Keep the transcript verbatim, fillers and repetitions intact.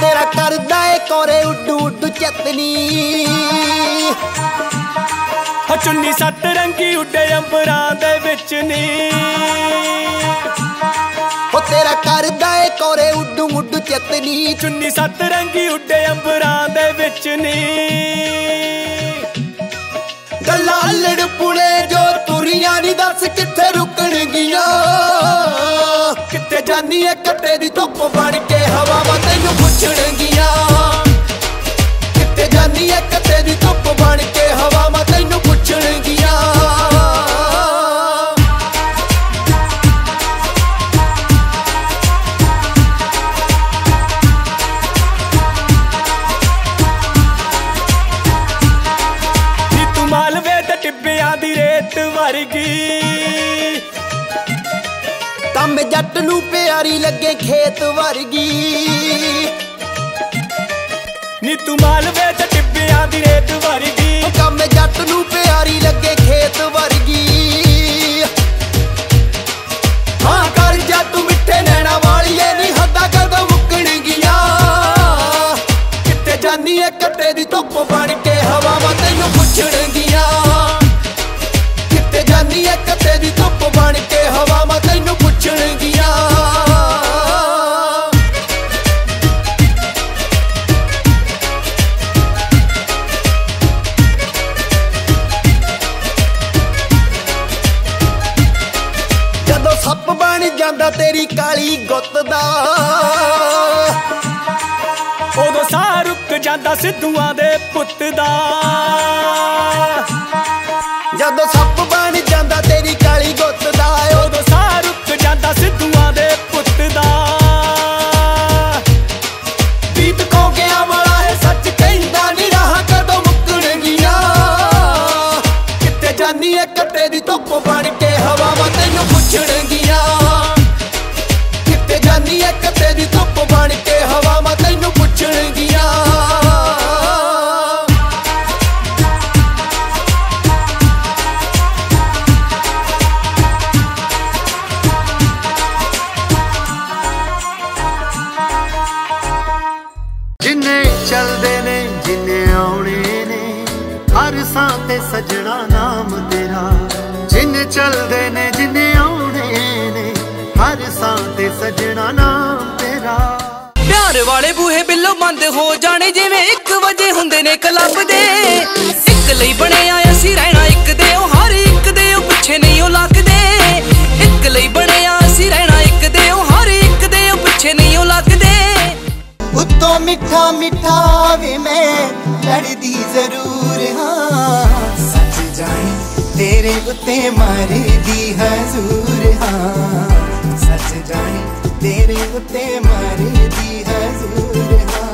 तेरा करदा ए कोरे उड्डू उड्डू चतनी चुन्नी सत रंगी उड्डे अंबरां दे विच नी हो तेरा करदा ए कोरे उड्डू उड्डू चतनी चुन्नी सत रंगी उड्डे अंबरां दे विच नी गल्लां अल्लड़ पुणे जो तुरियां नी दस कित्थे रुकणगियां कित्थे जानी ए कट्टे दी धुप्प बन के हवावां तैनूं पुछणगियां कित्थे जानी ए कट्टे दी धुप्प बन के हवावां तैनूं पुछणगियां मालवे ते टिब्बियां दी रेत वर्गी कम जट नूं प्यारी लगे खेत वर्गी नी तू मालवे ते टिब्बियां दी रेत वर्गी कम जट नूं प्यारी लगे खेत वर्गी हाँ कर जा तू मिठे नैना वालिए नी हद्दां कदों मुकणगियां कित्ते जानी ए कट्टे दी धुप्प बन के हवावां तैनूं पुछणगियां कित्ते जानी ए कट्टे दी धुप्प बन के हवावां तैनूं पुछणगियां जदों सप बन जांदा तेरी काली गुत्त दा उदों साह रुक जांदा सिद्धूआं दे पुत्त दा जदों सप बन जांदा तेरी काली गुत्त दा उदों साह रुक जांदा सिद्धूआं दे पुत्त दा बीत खो गया वाला है सच कहंदा नी राह कदों मुकणगियां कित्ते जानी ए कट्टे दी धुप्प बन के हवावां तैनूं पुछणगियां कित्ते जानी ए कट्टे दी धुप्प बन के हवावां तैनूं पुछणगियां जिन्ने चलदे ने जिन्ने आउणे ने हर सां ते सजना नाम तेरा जिन्ने चलदे ने जिन्ने आउणे ने हर सां ते सजना नाम तेरा प्यार वाले बूहे बिल्लो बंद हो जाने जिवें एक वजे हुंदे ने क्लब दे इक लई बने आ असीं रहना इक दे ओ हर इक दे ओ पिछे नहीं ओ लगदे इक लई बने आ असीं रहना इक दे ओ हर इक दे ओ पिछे नहीं ओ लगदे उत्तों मिठा मिठा वे मैं लड़दी जरूर हाँ सच जानी तेरे उत्ते मरदी हजूर हाँ सच जानी तेरे उत्ते मरदी हजूर हाँ।